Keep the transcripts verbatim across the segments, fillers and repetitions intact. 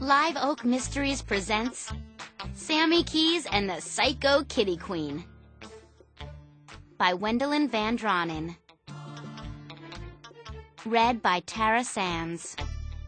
Live Oak Mysteries presents Sammy Keys and the Psycho Kitty Queen by Wendelin Van Dronen. Read by Tara Sands.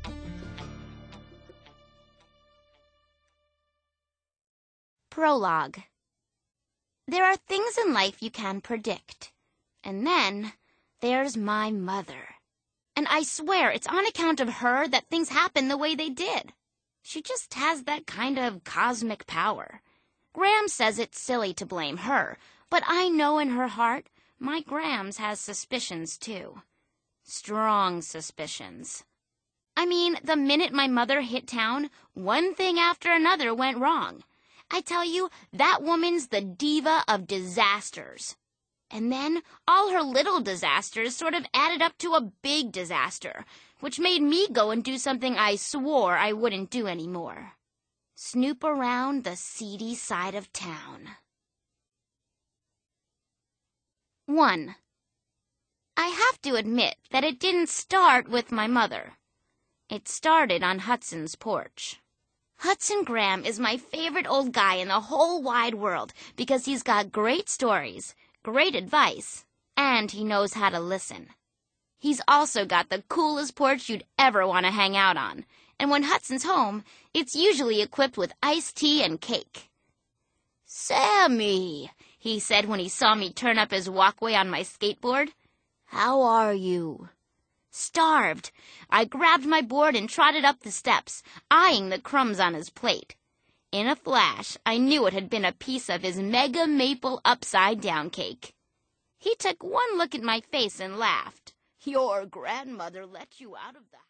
Prologue. There are things in life you can predict. And then there's my mother. And I swear it's on account of her that things happen the way they did. She just has that kind of cosmic power. Graham says it's silly to blame her, but I know in her heart my Grams has suspicions too. Strong suspicions. I mean, the minute my mother hit town, one thing after another went wrong. I tell you, that woman's the diva of disasters. And then all her little disasters sort of added up to a big disaster, which made me go and do something I swore I wouldn't do anymore. Snoop around the seedy side of town. One. I have to admit that it didn't start with my mother. It started on Hudson's porch. Hudson Graham is my favorite old guy in the whole wide world because he's got great stories, great advice, and he knows how to listen. He's also got the coolest porch you'd ever want to hang out on, and when Hudson's home, it's usually equipped with iced tea and cake. "Sammy," he said when he saw me turn up his walkway on my skateboard. "How are you?" Starved. I grabbed my board and trotted up the steps, eyeing the crumbs on his plate. In a flash, I knew it had been a piece of his mega maple upside-down cake. He took one look at my face and laughed. "Your grandmother let you out of the